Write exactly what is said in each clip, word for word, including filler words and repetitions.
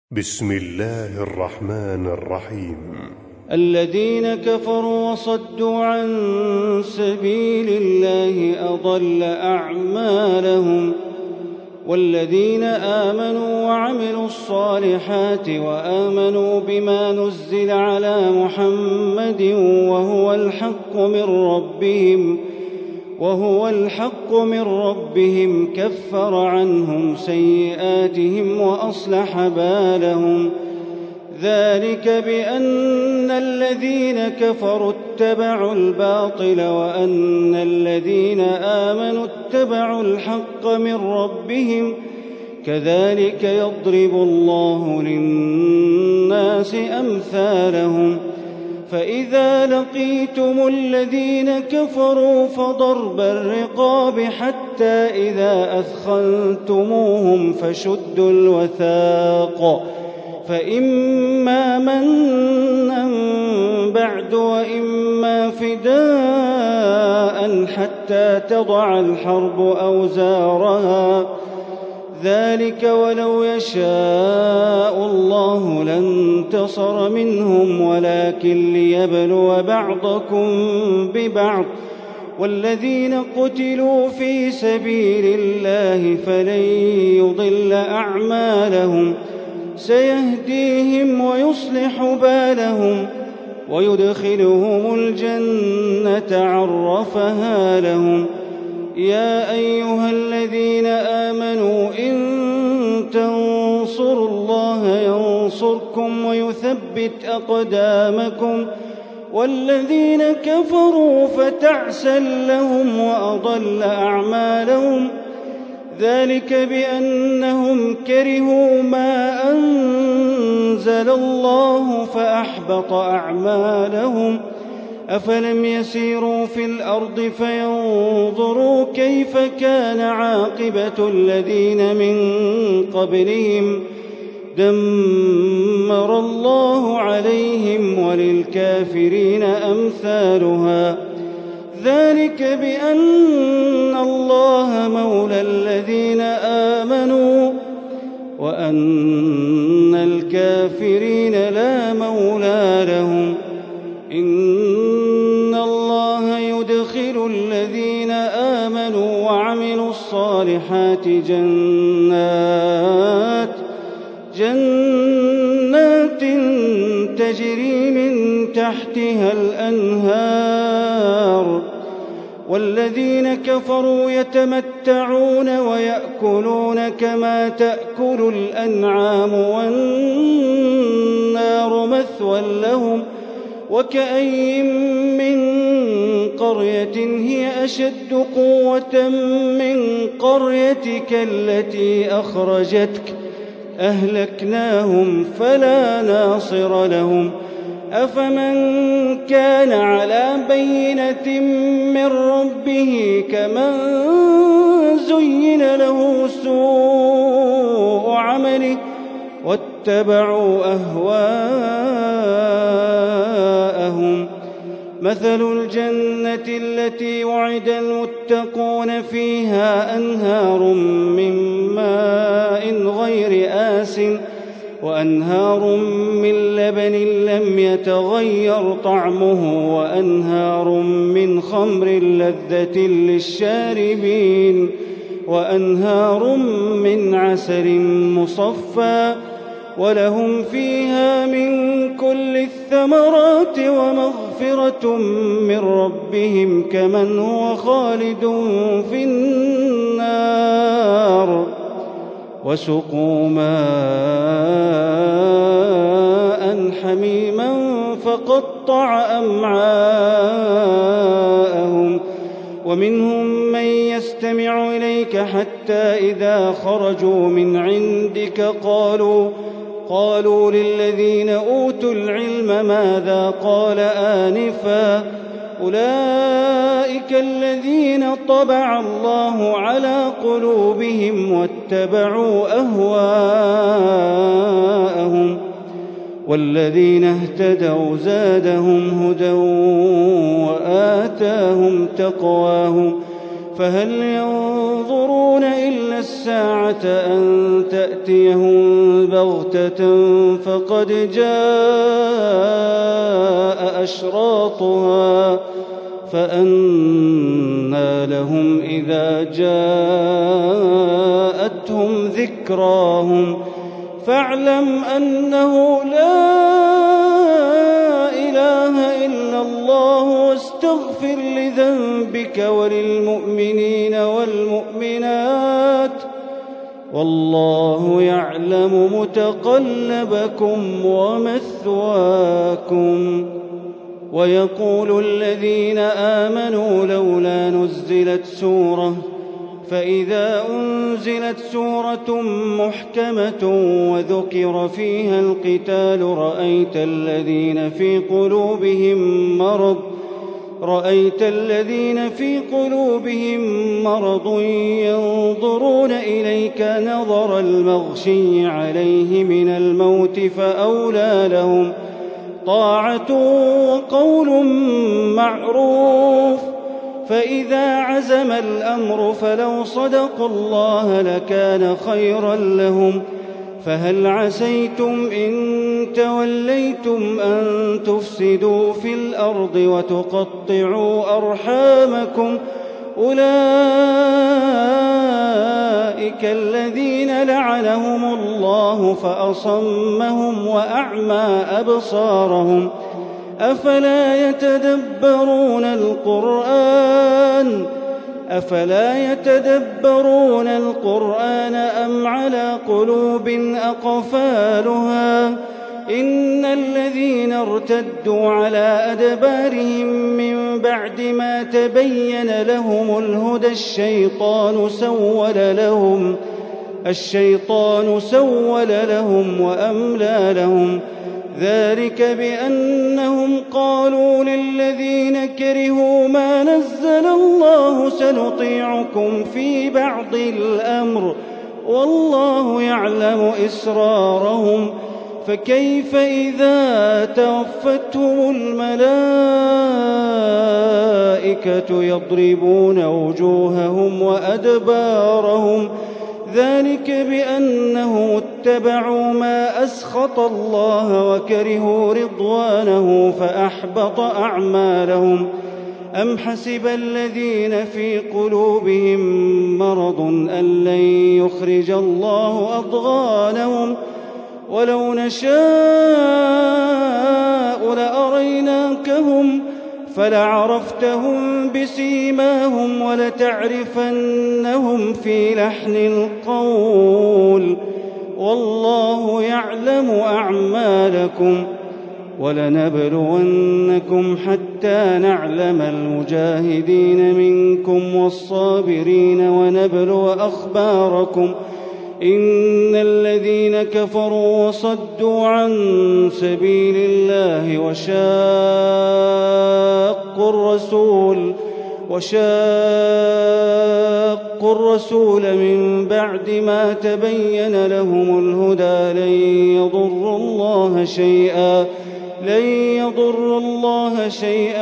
بسم الله الرحمن الرحيم. الذين كفروا وصدوا عن سبيل الله أضل أعمالهم، والذين آمنوا وعملوا الصالحات وآمنوا بما نزل على محمد وهو الحق من ربهم وهو الحق من ربهم كفر عنهم سيئاتهم وأصلح بالهم. ذلك بأن الذين كفروا اتبعوا الباطل وأن الذين آمنوا اتبعوا الحق من ربهم، كذلك يضرب الله للناس أمثالهم. فإذا لقيتم الذين كفروا فضرب الرقاب حتى إذا أثخنتموهم فشدوا الوثاق، فإما منا بعد وإما فداء حتى تضع الحرب أوزارها، ذلك ولو يشاء الله لانتصر منهم ولكن ليبلو بعضكم ببعض، والذين قتلوا في سبيل الله فلن يضل أعمالهم، سيهديهم ويصلح بالهم ويدخلهم الجنة عرفها لهم. يا أيها الذين آمنوا إن تنصروا الله ينصركم ويثبت أقدامكم، والذين كفروا فتعسا لهم وأضل أعمالهم، ذلك بأنهم كرهوا ما أنزل الله فأحبط أعمالهم. أفلم يسيروا في الأرض فينظروا كيف كان عاقبة الذين من قبلهم، دمر الله عليهم وللكافرين أمثالها. ذلك بأن الله مولى الذين آمنوا وأن الكافرين لا مولى لهم. إن الله يدخل الذين آمنوا وعملوا الصالحات جنات جنات تجري من تحتها الأنهار، والذين كفروا يتمتعون ويأكلون كما تأكل الأنعام والنار مثوى لهم. وكأين من قرية هي أشد قوة من قريتك التي أخرجتك أهلكناهم فلا ناصر لهم. أفمن كان على بينة من ربه كمن زين له سوء عمله واتبعوا أهواءهم. مثل الجنة التي وعد المتقون فيها أنهار من ماء غير آسٍ وأنهار من لبن لم يتغير طعمه وأنهار من خمر لذة للشاربين وأنهار من عسل مصفى، ولهم فيها من كل الثمرات ومغفرة من ربهم كمن هو خالد في النار، وسقوا ماء حميما فقطع أمعاءهم. ومنهم من يستمع إليك حتى إذا خرجوا من عندك قالوا قالوا للذين أوتوا العلم ماذا قال آنفا، أولئك الذين طبع الله على قلوبهم واتبعوا أهواءهم، والذين اهتدوا زادهم هدى وآتاهم تقواهم. فهل ينظرون إلا الساعة أن تأتيهم بغتة فقد جاء أشراطها فأنى لهم إذا جاءتهم ذكراهم فاعلم أنه لا إله إلا الله واستغفر لذنبك وللمؤمنين والمؤمنات والله يعلم متقلبكم ومثواكم. ويقول الذين آمنوا لولا نزلت سورة فإذا أنزلت سورة محكمة وذكر فيها القتال رأيت الذين في قلوبهم مرض رأيت الذين في قلوبهم مرض ينظرون إليك نظر المغشي عليه من الموت فأولى لهم طاعة وقول معروف. فإذا عزم الأمر فلو صدقوا الله لكان خيرا لهم. فهل عسيتم إن توليتم أن تفسدوا في الأرض وتقطعوا أرحامكم أولئك الذين لعنهم الله فأصمهم وأعمى أبصارهم أفلا يتدبرون القرآن أفلا يتدبرون القرآن أم على قلوب أقفالها إن الذين ارتدوا على أدبارهم من بعد ما تبين لهم الهدى الشيطان سول لهم الشيطان سول لهم وأملى لهم ذلك بأنهم قالوا للذين كرهوا ما نزل الله سنطيعكم في بعض الأمر والله يعلم إسرارهم فكيف إذا توفتهم الملائكة يضربون وجوههم وأدبارهم ذلك بأنهم اتبعوا ما أسخط الله وكرهوا رضوانه فأحبط أعمالهم. أم حسب الذين في قلوبهم مرض أن لن يخرج الله أضغانهم ولو نشاء لأريناكهم فلعرفتهم بسيماهم ولتعرفنهم في لحن القول والله يعلم أعمالكم. ولنبلونكم حتى نعلم المجاهدين منكم والصابرين ونبلو أخباركم إن الذين كفروا وصدوا عن سبيل الله وشاقوا الرسول وشاقوا الرسول من بعد ما تبين لهم الهدى لن يضروا الله شيئا لن يضروا الله شيئا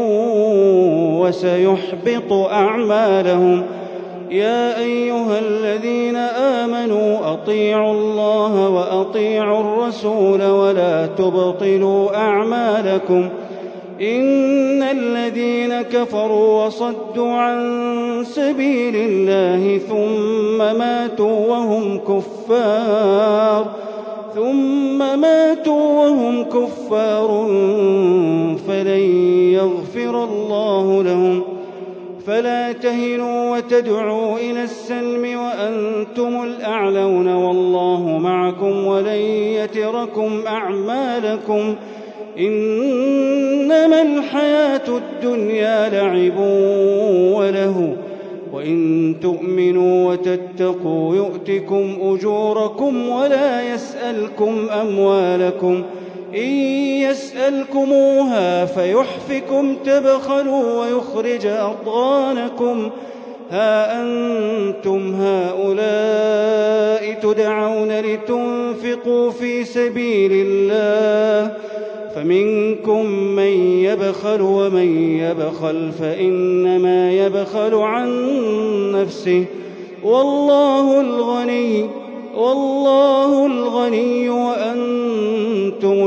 وسيحبط أعمالهم. يا أيها الذين آمنوا أطيعوا الله وأطيعوا الرسول ولا تبطلوا أعمالكم إن الذين كفروا وصدوا عن سبيل الله ثم ماتوا وهم كفار ثم ماتوا وهم كفار فلن يغفر الله لهم. فلا تهنوا وتدعوا إلى السلم وأنتم الأعلون والله معكم ولن يتركم أعمالكم إنما الحياة الدنيا لعب وله وإن تؤمنوا وتتقوا يؤتكم أجوركم ولا يسألكم أموالكم إن يسألكموها فيحفكم تبخلوا ويخرج أضغانكم ها أنتم هؤلاء تدعون لتنفقوا في سبيل الله فمنكم من يبخل ومن يبخل فإنما يبخل عن نفسه والله الغني والله الغني وأنتم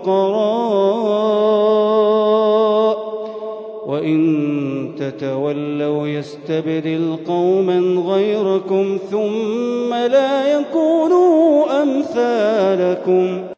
الفقراء وإن تتولوا يستبدل قوما غيركم ثم لا يكونوا أمثالكم